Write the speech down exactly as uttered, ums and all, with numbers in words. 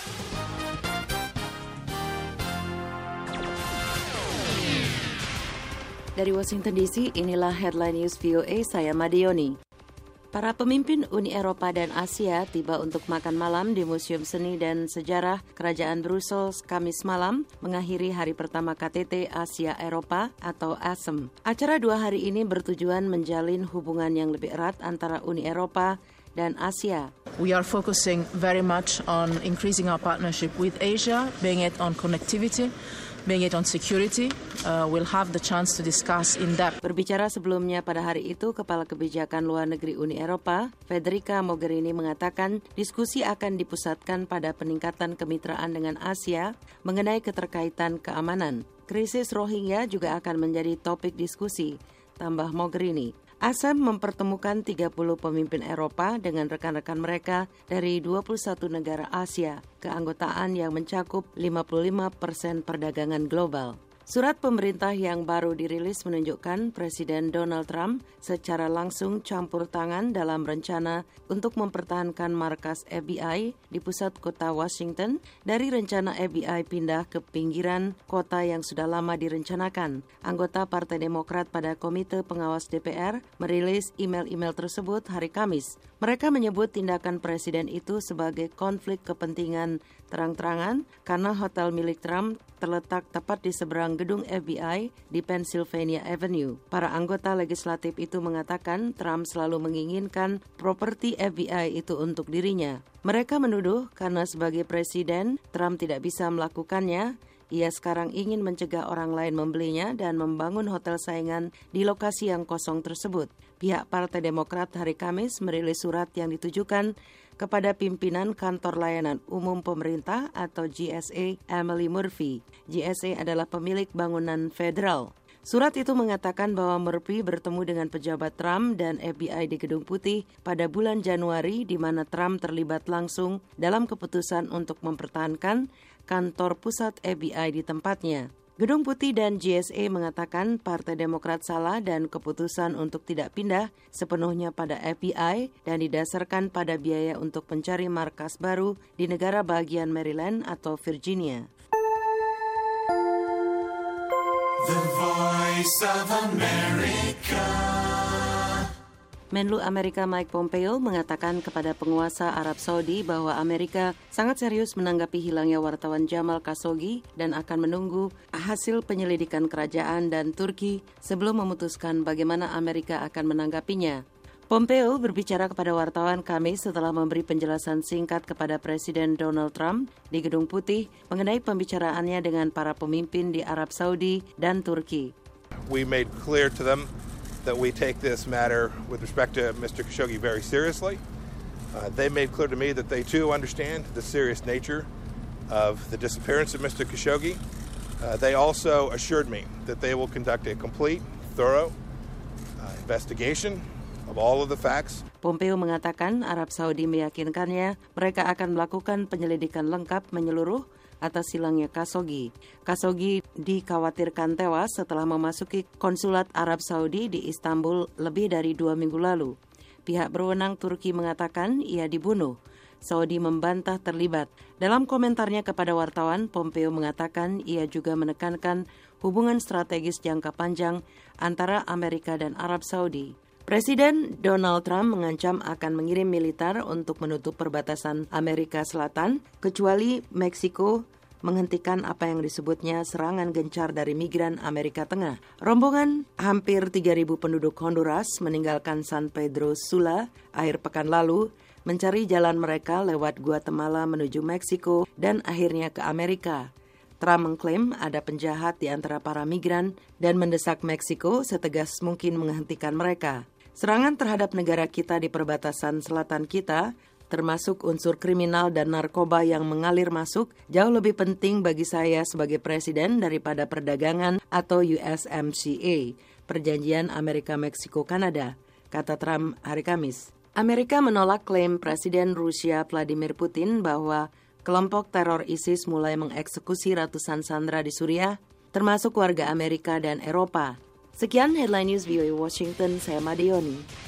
Dari Washington D C, inilah Headline News V O A, saya Madioni. Para pemimpin Uni Eropa dan Asia tiba untuk makan malam di Museum Seni dan Sejarah Kerajaan Brussels Kamis malam, mengakhiri hari pertama K T T Asia Eropa atau A S E M. Acara dua hari ini bertujuan menjalin hubungan yang lebih erat antara Uni Eropa dan Asia. We are focusing very much on increasing our partnership with Asia, being it on connectivity, being it on security. Uh, we'll have the chance to discuss in depth. Berbicara sebelumnya pada hari itu, Kepala Kebijakan Luar Negeri Uni Eropa, Federica Mogherini mengatakan diskusi akan dipusatkan pada peningkatan kemitraan dengan Asia mengenai keterkaitan keamanan. Krisis Rohingya juga akan menjadi topik diskusi, tambah Mogherini. A S E M mempertemukan tiga puluh pemimpin Eropa dengan rekan-rekan mereka dari dua puluh satu negara Asia, keanggotaan yang mencakup lima puluh lima persen perdagangan global. Surat pemerintah yang baru dirilis menunjukkan Presiden Donald Trump secara langsung campur tangan dalam rencana untuk mempertahankan markas F B I di pusat kota Washington dari rencana F B I pindah ke pinggiran kota yang sudah lama direncanakan. Anggota Partai Demokrat pada Komite Pengawas D P R merilis email-email tersebut hari Kamis. Mereka menyebut tindakan Presiden itu sebagai konflik kepentingan terang-terangan karena hotel milik Trump terletak tepat di seberang gedung F B I di Pennsylvania Avenue. Para anggota legislatif itu mengatakan Trump selalu menginginkan properti F B I itu untuk dirinya. Mereka menuduh karena sebagai presiden, Trump tidak bisa melakukannya. Ia sekarang ingin mencegah orang lain membelinya dan membangun hotel saingan di lokasi yang kosong tersebut. Pihak Partai Demokrat hari Kamis merilis surat yang ditujukan kepada pimpinan Kantor Layanan Umum Pemerintah atau G S A, Emily Murphy. G S A adalah pemilik bangunan federal. Surat itu mengatakan bahwa Murphy bertemu dengan pejabat Trump dan F B I di Gedung Putih pada bulan Januari, di mana Trump terlibat langsung dalam keputusan untuk mempertahankan kantor pusat F B I di tempatnya. Gedung Putih dan G S A mengatakan Partai Demokrat salah dan keputusan untuk tidak pindah sepenuhnya pada F B I dan didasarkan pada biaya untuk mencari markas baru di negara bagian Maryland atau Virginia. The Voice of America. Menlu Amerika Mike Pompeo mengatakan kepada penguasa Arab Saudi bahwa Amerika sangat serius menanggapi hilangnya wartawan Jamal Khashoggi dan akan menunggu hasil penyelidikan kerajaan dan Turki sebelum memutuskan bagaimana Amerika akan menanggapinya. Pompeo berbicara kepada wartawan Kamis setelah memberi penjelasan singkat kepada Presiden Donald Trump di Gedung Putih mengenai pembicaraannya dengan para pemimpin di Arab Saudi dan Turki. We made clear to them that we take this matter with respect to Mister Khashoggi very seriously. Uh, they made clear to me that they too understand the serious nature of the disappearance of Mister Khashoggi. Uh, they also assured me that they will conduct a complete, thorough uh, investigation of all of the facts. Pompeo mengatakan Arab Saudi meyakinkannya mereka akan melakukan penyelidikan lengkap menyeluruh atas hilangnya Khashoggi. Khashoggi dikhawatirkan tewas setelah memasuki konsulat Arab Saudi di Istanbul lebih dari dua minggu lalu. Pihak berwenang Turki mengatakan ia dibunuh. Saudi membantah terlibat. Dalam komentarnya kepada wartawan, Pompeo mengatakan ia juga menekankan hubungan strategis jangka panjang antara Amerika dan Arab Saudi. Presiden Donald Trump mengancam akan mengirim militer untuk menutup perbatasan Amerika Selatan, kecuali Meksiko menghentikan apa yang disebutnya serangan gencar dari migran Amerika Tengah. Rombongan hampir tiga ribu penduduk Honduras meninggalkan San Pedro Sula akhir pekan lalu, mencari jalan mereka lewat Guatemala menuju Meksiko dan akhirnya ke Amerika. Trump mengklaim ada penjahat di antara para migran dan mendesak Meksiko setegas mungkin menghentikan mereka. Serangan terhadap negara kita di perbatasan selatan kita, termasuk unsur kriminal dan narkoba yang mengalir masuk, jauh lebih penting bagi saya sebagai presiden daripada perdagangan atau U S M C A, Perjanjian Amerika-Meksiko-Kanada, kata Trump hari Kamis. Amerika menolak klaim Presiden Rusia Vladimir Putin bahwa kelompok teror ISIS mulai mengeksekusi ratusan sandera di Suriah, termasuk warga Amerika dan Eropa. Sekian Headline News V O A Washington, saya Madioni.